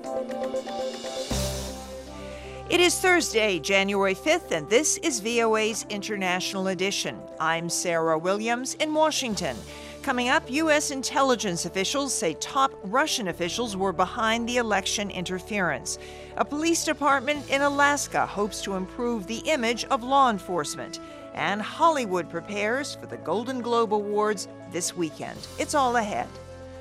It is Thursday, January 5th, and this is VOA's International Edition. I'm Sarah Williams in Washington. Coming up, U.S. intelligence officials say top Russian officials were behind the election interference. A police department in Alaska hopes to improve the image of law enforcement. And Hollywood prepares for the Golden Globe Awards this weekend. It's all ahead.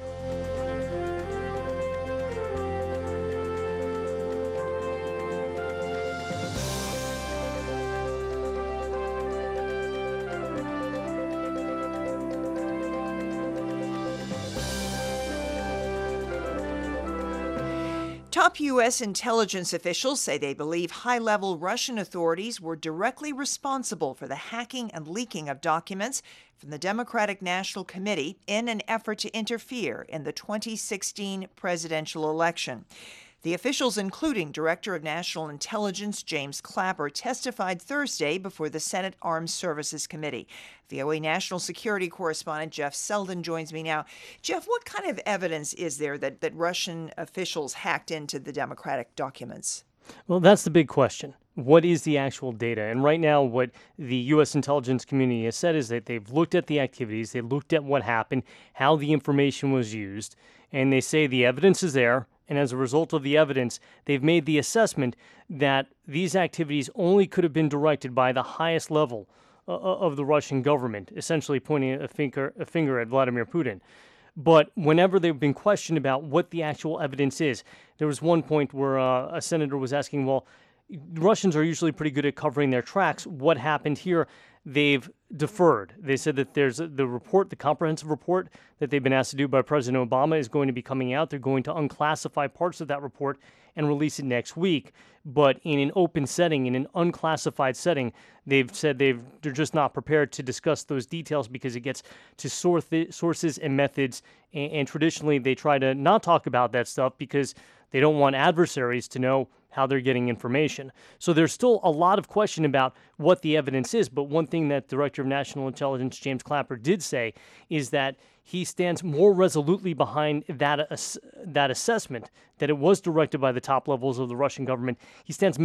Top U.S. intelligence officials say they believe high-level Russian authorities were directly responsible for the hacking and leaking of documents from the Democratic National Committee in an effort to interfere in the 2016 presidential election. The officials, including Director of National Intelligence James Clapper, testified Thursday before the Senate Armed Services Committee. VOA National Security Correspondent Jeff Selden joins me now. Jeff, what kind of evidence is there that Russian officials hacked into the Democratic documents? Well, that's the big question. What is the actual data? And right now, what the U.S. intelligence community has said is that they've looked at the activities, they looked at what happened, how the information was used, and they say the evidence is there. And as a result of the evidence, they've made the assessment that these activities only could have been directed by the highest level of the Russian government, essentially pointing a finger at Vladimir Putin. But whenever they've been questioned about what the actual evidence is, there was one point where a senator was asking, well, Russians are usually pretty good at covering their tracks. What happened here? They've deferred. They said that there's the report, the comprehensive report that they've been asked to do by President Obama is going to be coming out. They're going to unclassify parts of that report and release it next week. But in an open setting, in an unclassified setting, they've said they're just not prepared to discuss those details because it gets to sources and methods. And traditionally, they try to not talk about that stuff because they don't want adversaries to know how they're getting information. So there's still a lot of question about what the evidence is, but one thing that Director of National Intelligence James Clapper did say is that he stands more resolutely behind that assessment, that it was directed by the top levels of the Russian government. He stands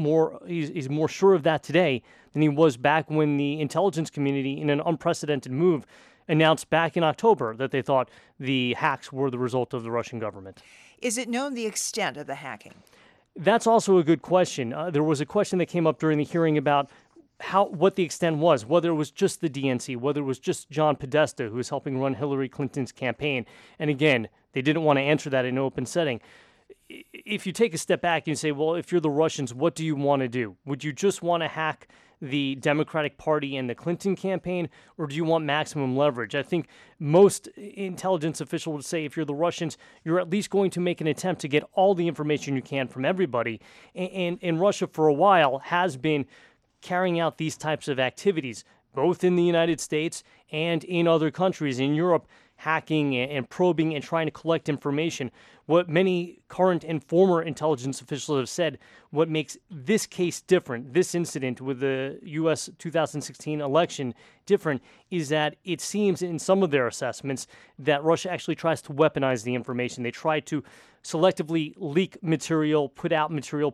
he's more sure of that today than he was back when the intelligence community, in an unprecedented move, announced back in October that they thought the hacks were the result of the Russian government. Is it known the extent of the hacking? That's also a good question. There was a question that came up during the hearing about what the extent was, whether it was just the DNC, whether it was just John Podesta, who was helping run Hillary Clinton's campaign. And again, they didn't want to answer that in an open setting. If you take a step back and say, well, if you're the Russians, what do you want to do? Would you just want to hack the Democratic Party and the Clinton campaign, or do you want maximum leverage? I think most intelligence officials would say if you're the Russians, you're at least going to make an attempt to get all the information you can from everybody. And Russia, for a while, has been carrying out these types of activities, both in the United States and in other countries in Europe, hacking and probing and trying to collect information. What many current and former intelligence officials have said, what makes this case different, this incident with the U.S. 2016 election different, is that it seems in some of their assessments that Russia actually tries to weaponize the information. They try to selectively leak material, put out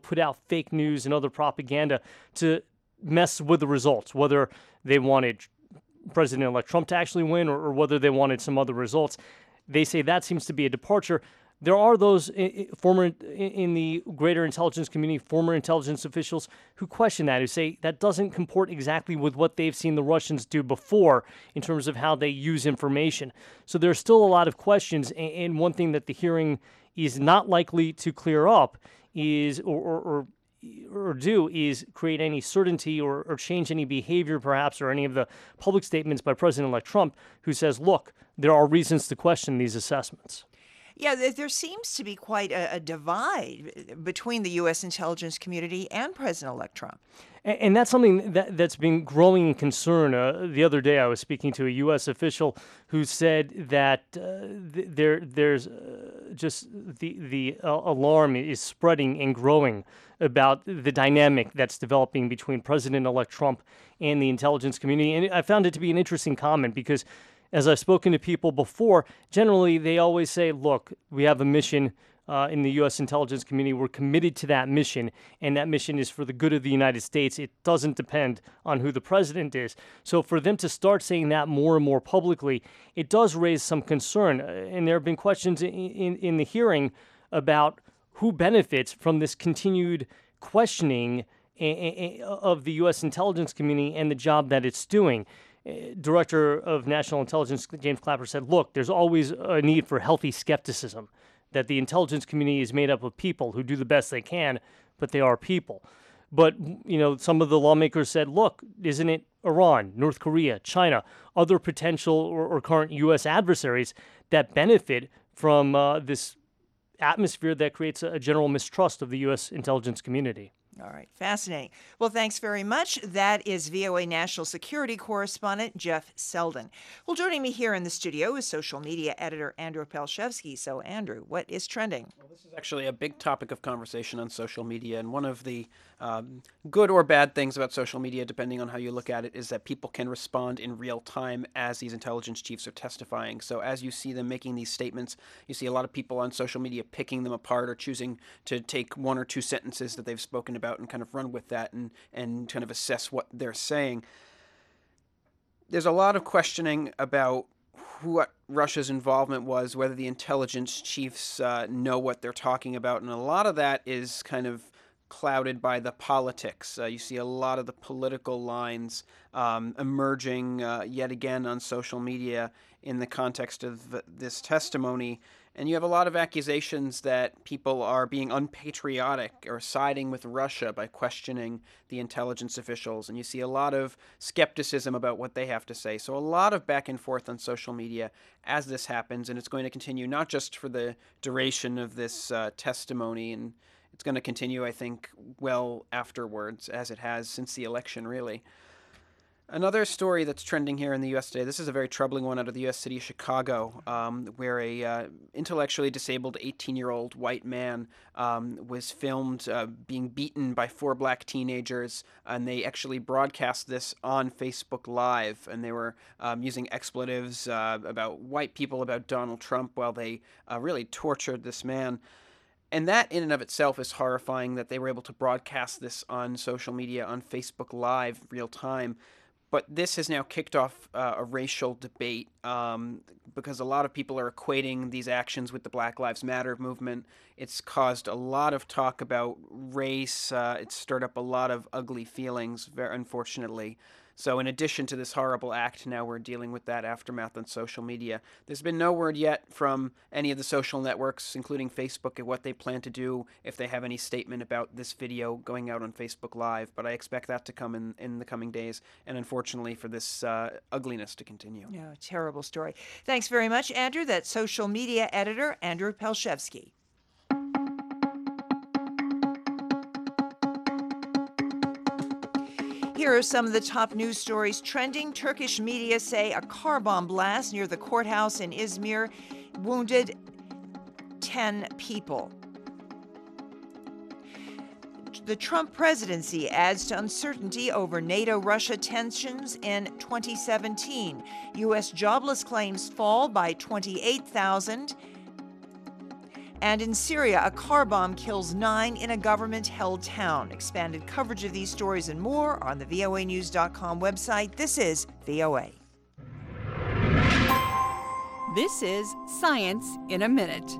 fake news and other propaganda to mess with the results, whether they wanted President-elect Trump to actually win or whether they wanted some other results. They say that seems to be a departure. There are those in the greater intelligence community, former intelligence officials, who question that, who say that doesn't comport exactly with what they've seen the Russians do before in terms of how they use information. So there's still a lot of questions, and one thing that the hearing is not likely to clear up is or do is create any certainty or change any behavior, perhaps, or any of the public statements by President-elect Trump, who says, look, there are reasons to question these assessments. Yeah, there seems to be quite a divide between the U.S. intelligence community and President-elect Trump. And that's something that's been growing in concern. The other day I was speaking to a U.S. official who said that there's just the alarm is spreading and growing about the dynamic that's developing between President-elect Trump and the intelligence community. And I found it to be an interesting comment because as I've spoken to people before, generally they always say, look, we have a mission. in the U.S. intelligence community. We're committed to that mission, and that mission is for the good of the United States. It doesn't depend on who the president is. So for them to start saying that more and more publicly, it does raise some concern. And there have been questions in the hearing about who benefits from this continued questioning of the U.S. intelligence community and the job that it's doing. Director of National Intelligence James Clapper said, look, there's always a need for healthy skepticism, that the intelligence community is made up of people who do the best they can, but they are people. But, some of the lawmakers said, look, isn't it Iran, North Korea, China, other potential or current U.S. adversaries that benefit from this atmosphere that creates a general mistrust of the U.S. intelligence community? All right. Fascinating. Well, thanks very much. That is VOA National Security Correspondent Jeff Selden. Well, joining me here in the studio is social media editor Andrew Palshevsky. So, Andrew, what is trending? Well, this is actually a big topic of conversation on social media. And one of the good or bad things about social media, depending on how you look at it, is that people can respond in real time as these intelligence chiefs are testifying. So as you see them making these statements, you see a lot of people on social media picking them apart or choosing to take one or two sentences that they've spoken about and kind of run with that and kind of assess what they're saying. There's a lot of questioning about what Russia's involvement was, whether the intelligence chiefs know what they're talking about, and a lot of that is kind of clouded by the politics. You see a lot of the political lines emerging yet again on social media in the context of this testimony. And you have a lot of accusations that people are being unpatriotic or siding with Russia by questioning the intelligence officials. And you see a lot of skepticism about what they have to say. So a lot of back and forth on social media as this happens. And it's going to continue not just for the duration of this testimony, and it's going to continue, I think, well afterwards, as it has since the election, really. Another story that's trending here in the U.S. today, this is a very troubling one out of the U.S. city of Chicago, where a intellectually disabled 18-year-old white man was filmed being beaten by 4 black teenagers, and they actually broadcast this on Facebook Live, and they were using expletives about white people, about Donald Trump, while they really tortured this man. And that in and of itself is horrifying, that they were able to broadcast this on social media, on Facebook Live, real time. But this has now kicked off a racial debate because a lot of people are equating these actions with the Black Lives Matter movement. It's caused a lot of talk about race. It's stirred up a lot of ugly feelings, very unfortunately. So in addition to this horrible act, now we're dealing with that aftermath on social media. There's been no word yet from any of the social networks, including Facebook, at what they plan to do, if they have any statement about this video going out on Facebook Live. But I expect that to come in the coming days, and unfortunately for this ugliness to continue. Yeah, terrible story. Thanks very much, Andrew. That's social media editor Andrew Palshevsky. Here are some of the top news stories trending. Turkish media say a car bomb blast near the courthouse in Izmir wounded 10 people. The Trump presidency adds to uncertainty over NATO-Russia tensions in 2017. U.S. jobless claims fall by 28,000. And in Syria, a car bomb kills 9 in a government-held town. Expanded coverage of these stories and more on the voanews.com website. This is VOA. This is Science in a Minute.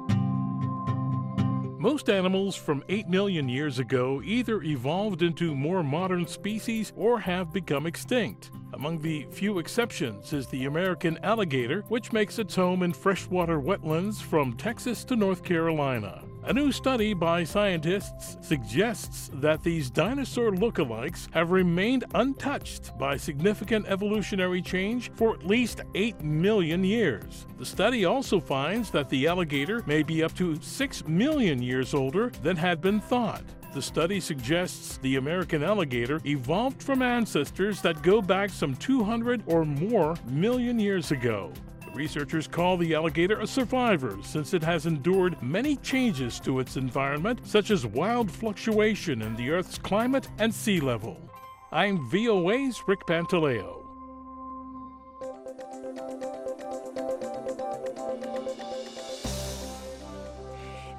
Most animals from 8 million years ago either evolved into more modern species or have become extinct. Among the few exceptions is the American alligator, which makes its home in freshwater wetlands from Texas to North Carolina. A new study by scientists suggests that these dinosaur lookalikes have remained untouched by significant evolutionary change for at least 8 million years. The study also finds that the alligator may be up to 6 million years older than had been thought. The study suggests the American alligator evolved from ancestors that go back some 200 or more million years ago. The researchers call the alligator a survivor since it has endured many changes to its environment, such as wild fluctuation in the Earth's climate and sea level. I'm VOA's Rick Pantaleo.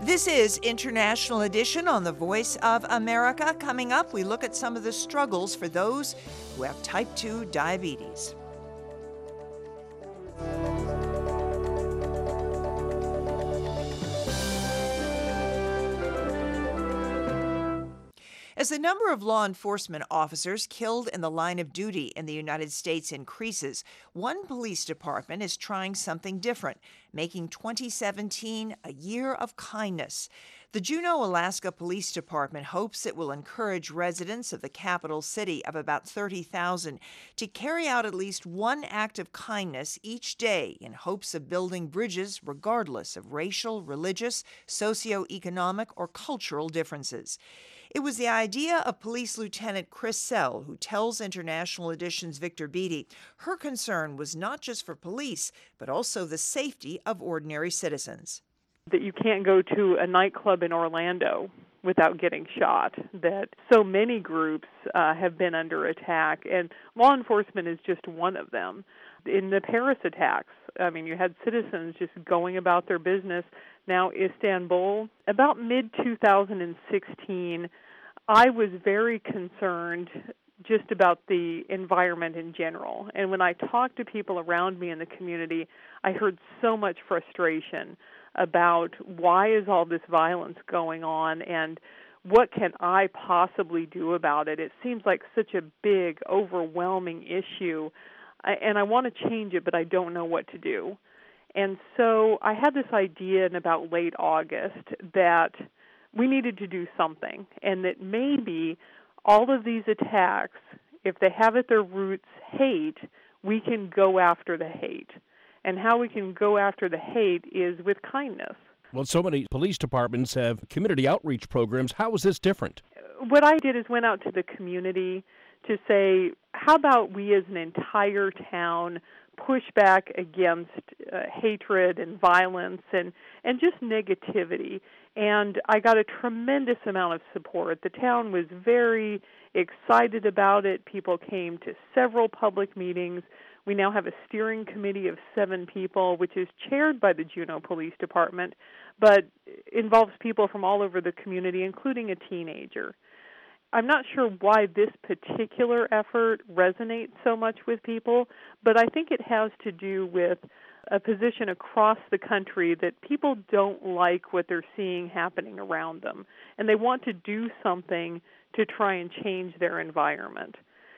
This is International Edition on the Voice of America. Coming up, we look at some of the struggles for those who have type 2 diabetes. As the number of law enforcement officers killed in the line of duty in the United States increases, one police department is trying something different, making 2017 a year of kindness. The Juneau, Alaska Police Department hopes it will encourage residents of the capital city of about 30,000 to carry out at least one act of kindness each day in hopes of building bridges regardless of racial, religious, socioeconomic, or cultural differences. It was the idea of Police Lieutenant Chris Sell who tells International Edition's Victor Beattie her concern was not just for police, but also the safety of ordinary citizens. That you can't go to a nightclub in Orlando without getting shot, that so many groups have been under attack, and law enforcement is just one of them. In the Paris attacks, you had citizens just going about their business. Now, Istanbul, about mid-2016, I was very concerned just about the environment in general. And when I talked to people around me in the community, I heard so much frustration about why is all this violence going on and what can I possibly do about it? It seems like such a big, overwhelming issue, and I want to change it, but I don't know what to do. And so I had this idea in about late August that we needed to do something, and that maybe all of these attacks, if they have at their roots hate, we can go after the hate. And how we can go after the hate is with kindness. Well, so many police departments have community outreach programs. How is this different? What I did is went out to the community to say, how about we as an entire town push back against hatred and violence and just negativity. And I got a tremendous amount of support. The town was very excited about it. People came to several public meetings. We now have a steering committee of 7 people, which is chaired by the Juneau Police Department, but involves people from all over the community, including a teenager. I'm not sure why this particular effort resonates so much with people, but I think it has to do with a position across the country that people don't like what they're seeing happening around them, and they want to do something to try and change their environment.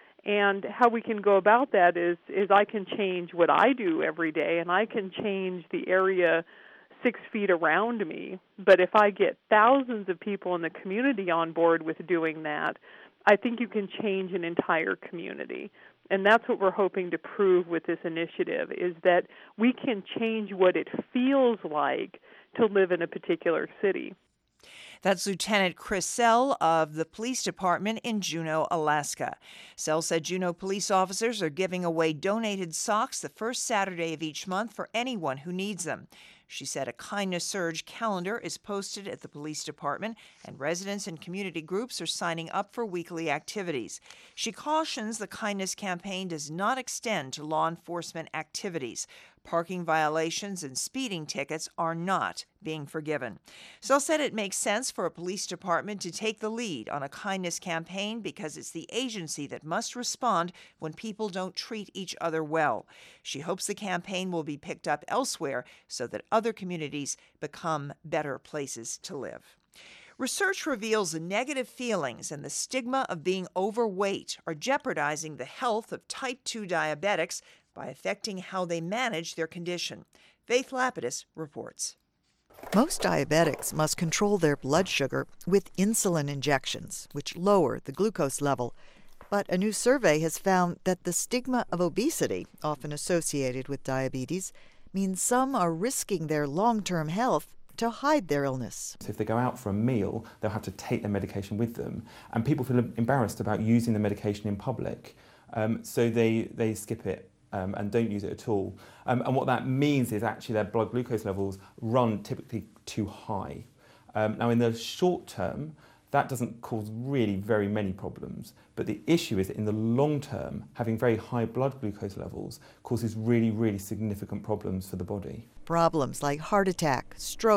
And how we can go about that is I can change what I do every day, and I can change the area 6 feet around me. But if I get thousands of people in the community on board with doing that, I think you can change an entire community. And that's what we're hoping to prove with this initiative, is that we can change what it feels like to live in a particular city. That's Lieutenant Chris Sell of the police department in Juneau, Alaska. Sell said Juneau police officers are giving away donated socks the first Saturday of each month for anyone who needs them. She said a Kindness Surge calendar is posted at the police department, and residents and community groups are signing up for weekly activities. She cautions the Kindness campaign does not extend to law enforcement activities. Parking violations and speeding tickets are not being forgiven. Sell said it makes sense for a police department to take the lead on a kindness campaign because it's the agency that must respond when people don't treat each other well. She hopes the campaign will be picked up elsewhere so that other communities become better places to live. Research reveals the negative feelings and the stigma of being overweight are jeopardizing the health of type 2 diabetics by affecting how they manage their condition. Faith Lapidus reports. Most diabetics must control their blood sugar with insulin injections, which lower the glucose level. But a new survey has found that the stigma of obesity, often associated with diabetes, means some are risking their long-term health to hide their illness. So if they go out for a meal, they'll have to take their medication with them. And people feel embarrassed about using the medication in public. So they skip it and don't use it at all. And what that means is actually their blood glucose levels run typically too high. Now in the short term, that doesn't cause really very many problems. But the issue is that in the long term, having very high blood glucose levels causes really, really significant problems for the body. Problems like heart attack, stroke,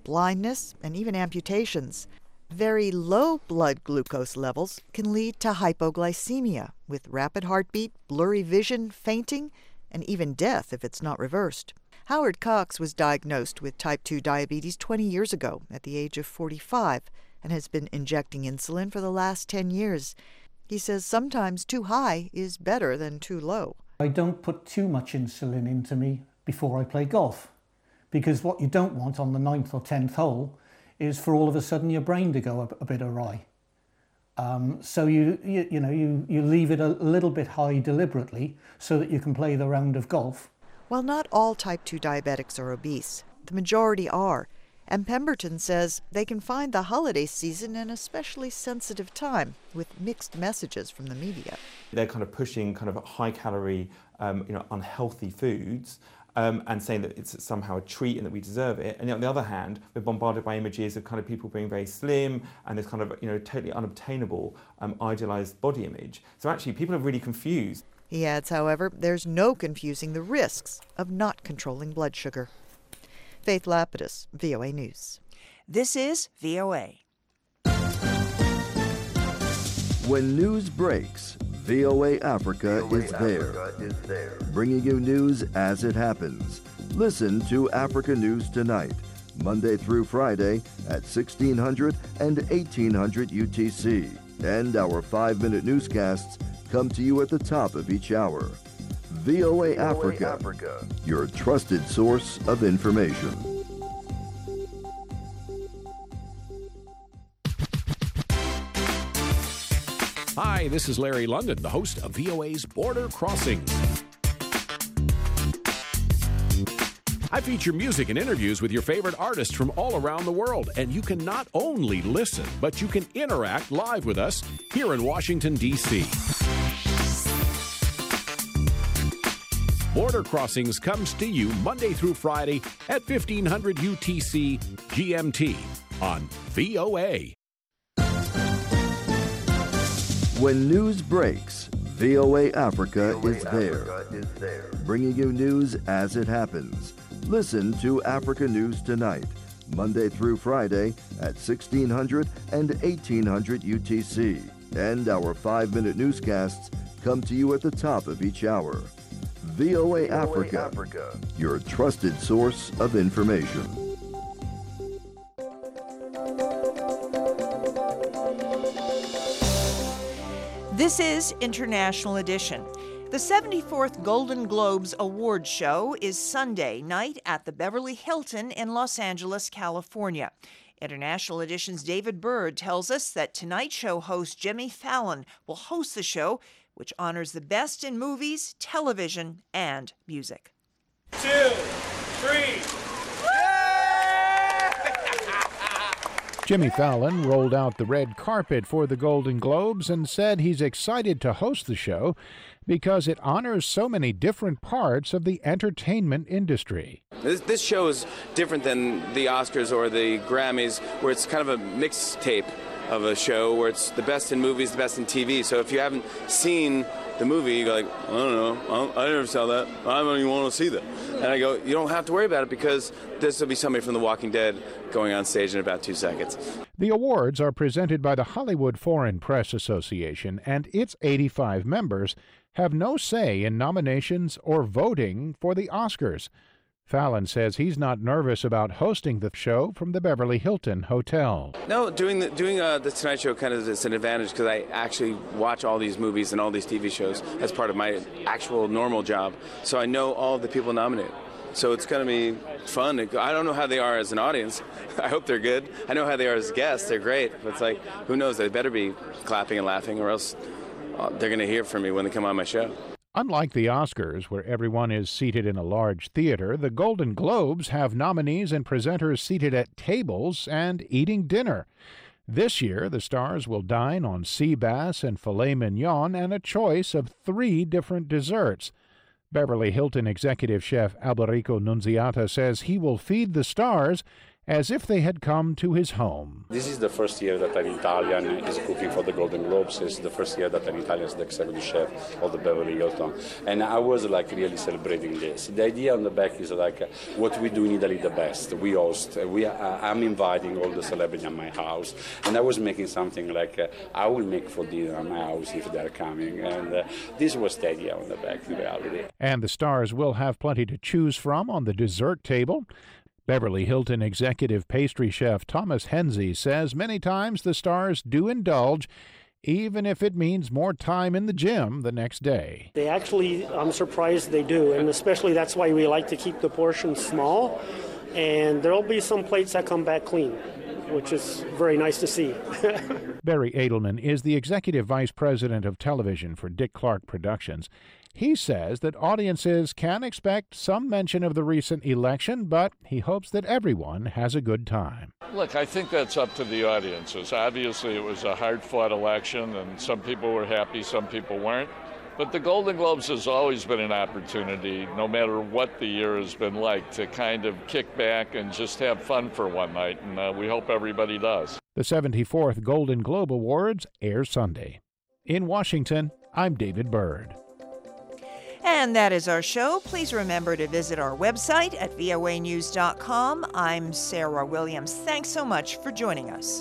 blindness, and even amputations. Very low blood glucose levels can lead to hypoglycemia, with rapid heartbeat, blurry vision, fainting, and even death if it's not reversed. Howard Cox was diagnosed with type 2 diabetes 20 years ago at the age of 45 and has been injecting insulin for the last 10 years. He says sometimes too high is better than too low. I don't put too much insulin into me before I play golf, because what you don't want on the 9th or 10th hole is for all of a sudden your brain to go a bit awry. So you leave it a little bit high deliberately so that you can play the round of golf. While not all type 2 diabetics are obese, the majority are, and Pemberton says they can find the holiday season an especially sensitive time with mixed messages from the media. They're kind of pushing kind of high-calorie, unhealthy foods, and saying that it's somehow a treat and that we deserve it. And on the other hand, we're bombarded by images of kind of people being very slim and this kind of, totally unobtainable, idealized body image. So actually, people are really confused. He adds, however, there's no confusing the risks of not controlling blood sugar. Faith Lapidus, VOA News. This is VOA. When news breaks, VOA Africa is there, bringing you news as it happens. Listen to Africa News Tonight, Monday through Friday at 1600 and 1800 UTC. And our 5-minute newscasts come to you at the top of each hour. VOA Africa, your trusted source of information. Hi, this is Larry London, the host of VOA's Border Crossings. I feature music and interviews with your favorite artists from all around the world, and you can not only listen, but you can interact live with us here in Washington, D.C. Border Crossings comes to you Monday through Friday at 1500 UTC GMT on VOA. When news breaks, VOA Africa is there, bringing you news as it happens. Listen to Africa News Tonight, Monday through Friday at 1600 and 1800 UTC. And our 5-minute newscasts come to you at the top of each hour. VOA Africa, your trusted source of information. This is International Edition. The 74th Golden Globes Awards show is Sunday night at the Beverly Hilton in Los Angeles, California. International Edition's David Byrd tells us that tonight's show host Jimmy Fallon will host the show, which honors the best in movies, television, and music. 2, 3. Jimmy Fallon rolled out the red carpet for the Golden Globes and said he's excited to host the show because it honors so many different parts of the entertainment industry. This show is different than the Oscars or the Grammys, where it's kind of a mixtape of a show where it's the best in movies, the best in TV. So if you haven't seen the movie, you go like, I don't know, I never saw that. I don't even want to see that. And I go, you don't have to worry about it because this will be somebody from The Walking Dead going on stage in about 2 seconds. The awards are presented by the Hollywood Foreign Press Association, and its 85 members have no say in nominations or voting for the Oscars. Fallon says he's not nervous about hosting the show from the Beverly Hilton Hotel. No, doing the Tonight Show kind of is an advantage because I actually watch all these movies and all these TV shows as part of my actual normal job. So I know all the people nominated. So it's going to be fun. I don't know how they are as an audience. I hope they're good. I know how they are as guests. They're great. But it's like, who knows? They better be clapping and laughing or else they're going to hear from me when they come on my show. Unlike the Oscars, where everyone is seated in a large theater, the Golden Globes have nominees and presenters seated at tables and eating dinner. This year, the stars will dine on sea bass and filet mignon and a choice of 3 different desserts. Beverly Hilton executive chef Alberico Nunziata says he will feed the stars as if they had come to his home. This is the first year that an Italian is cooking for the Golden Globes. It's the first year that an Italian is the executive chef of the Beverly Hilton. And I was really celebrating this. The idea on the back is what we do in Italy the best. We host. I'm inviting all the celebrities at my house. And I was making something I will make for dinner at my house if they're coming. And this was the idea on the back in reality. And the stars will have plenty to choose from on the dessert table. Beverly Hilton executive pastry chef Thomas Hensey says many times the stars do indulge, even if it means more time in the gym the next day. They actually, I'm surprised they do, and especially that's why we like to keep the portions small, and there'll be some plates that come back clean, which is very nice to see. Barry Edelman is the executive vice president of television for Dick Clark Productions. He says that audiences can expect some mention of the recent election, but he hopes that everyone has a good time. Look, I think that's up to the audiences. Obviously, it was a hard-fought election, and some people were happy, some people weren't. But the Golden Globes has always been an opportunity, no matter what the year has been like, to kind of kick back and just have fun for one night, and we hope everybody does. The 74th Golden Globe Awards air Sunday. In Washington, I'm David Byrd. And that is our show. Please remember to visit our website at voanews.com. I'm Sarah Williams. Thanks so much for joining us.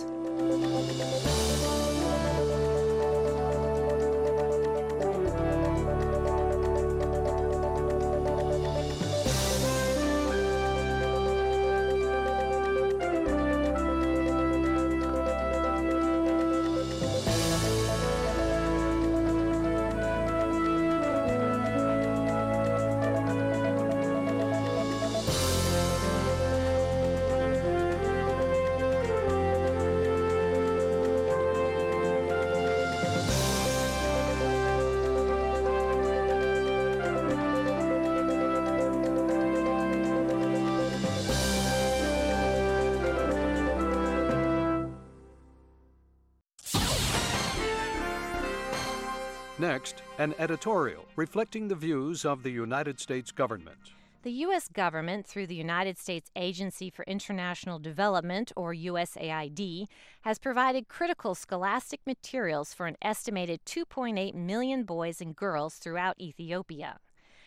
Next, an editorial reflecting the views of the United States government. The U.S. government, through the United States Agency for International Development, or USAID, has provided critical scholastic materials for an estimated 2.8 million boys and girls throughout Ethiopia.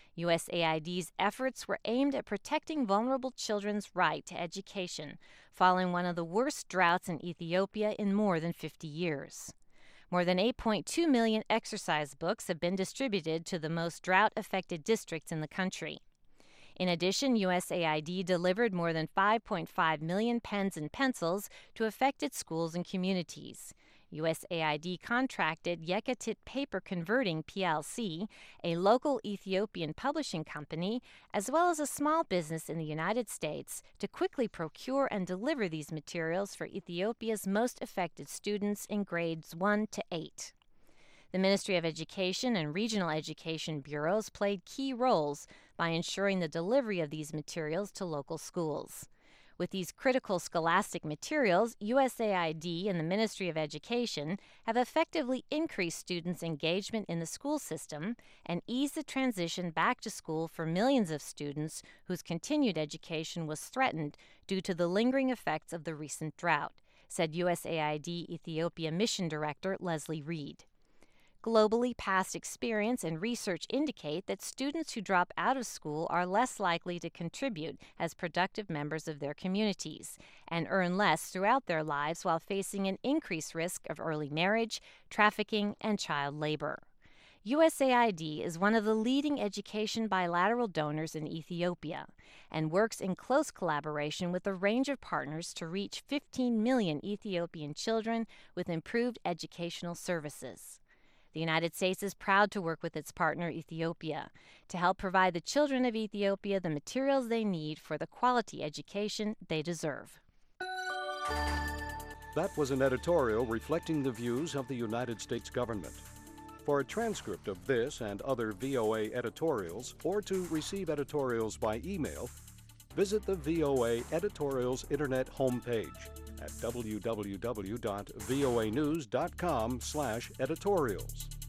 USAID's efforts were aimed at protecting vulnerable children's right to education, following one of the worst droughts in Ethiopia in more than 50 years. More than 8.2 million exercise books have been distributed to the most drought-affected districts in the country. In addition, USAID delivered more than 5.5 million pens and pencils to affected schools and communities. USAID contracted Yekatit Paper Converting plc, a local Ethiopian publishing company, as well as a small business in the United States, to quickly procure and deliver these materials for Ethiopia's most affected students in grades 1 to 8. The Ministry of Education and regional education bureaus played key roles by ensuring the delivery of these materials to local schools. With these critical scholastic materials, USAID and the Ministry of Education have effectively increased students' engagement in the school system and eased the transition back to school for millions of students whose continued education was threatened due to the lingering effects of the recent drought, said USAID Ethiopia Mission Director Leslie Reed. Globally, past experience and research indicate that students who drop out of school are less likely to contribute as productive members of their communities and earn less throughout their lives while facing an increased risk of early marriage, trafficking, and child labor. USAID is one of the leading education bilateral donors in Ethiopia and works in close collaboration with a range of partners to reach 15 million Ethiopian children with improved educational services. The United States is proud to work with its partner, Ethiopia, to help provide the children of Ethiopia the materials they need for the quality education they deserve. That was an editorial reflecting the views of the United States government. For a transcript of this and other VOA editorials, or to receive editorials by email, visit the VOA Editorials Internet homepage at www.voanews.com/editorials.